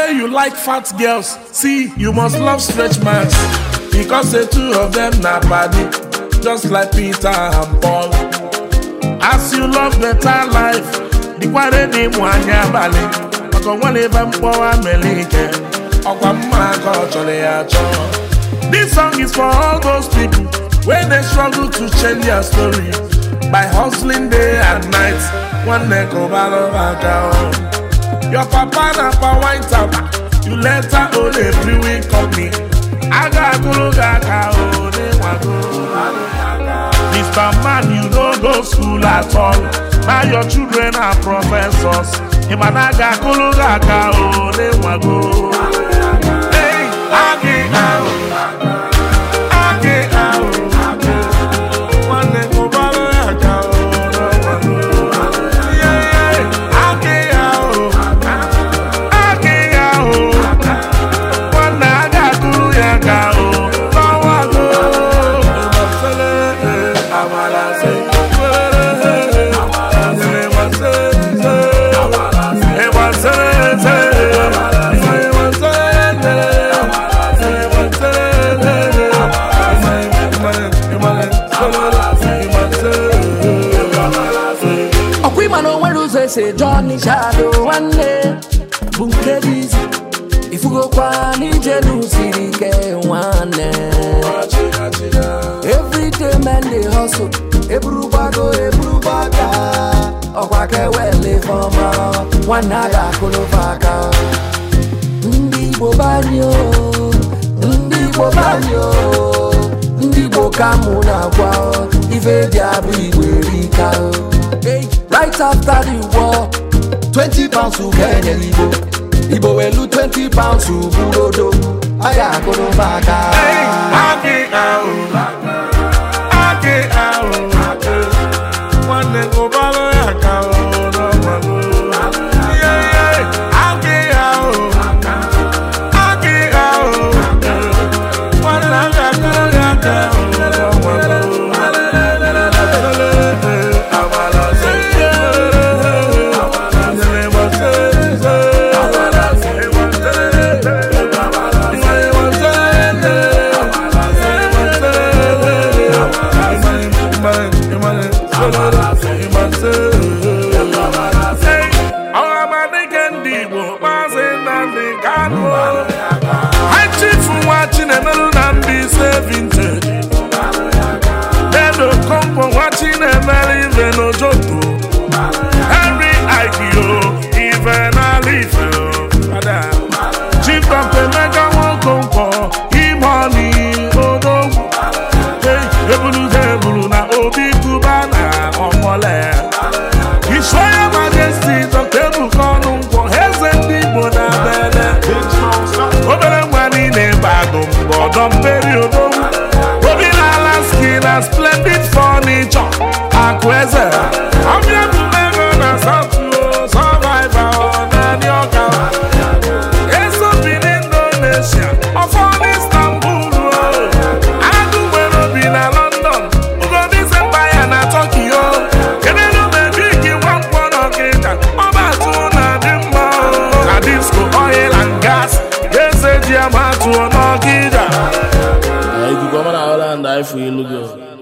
say you like fat girls, see, you must love stretch marks. Because the two of them na body, just like Peter and Paul. As you love better life, the quality name wanya bali. But one even power melike, this song is for all those people when they struggle to change their story by hustling day and night. One neck over down. Your papa na pa wine tap, you let her own a brewing company. Aga guru gaga Mr. Man, you don't go school at all. Now your children are professors. Imanaga guru gaga Hey, agi out. Say Johnny Shadow one day, bunke easy. If you go kwani jenu sirike one day. Every day man they hustle, every bago. Okwake wele foma, one naga kulofaka. Ndi bobanyo, ndi bokamuna kwao. Ife diabu iwerika. Hey. Right after the war, 20 pounds to Kenya Ibo welu 20 pounds to Burodo. Aya kono baka. Hey, ake ao. One go balo yaka o. Splendid furniture, Akweze. I'm here to make on a survivor on Anyoka. It's up in Indonesia, of all Istanbul. I do when I've been in London. We go this empire in Tokyo. Can you know the big one for no kita? Obatuna Dimba. A disco oil and gas. Yes, a Diamatu no kita. If you come on Holland, I feel good.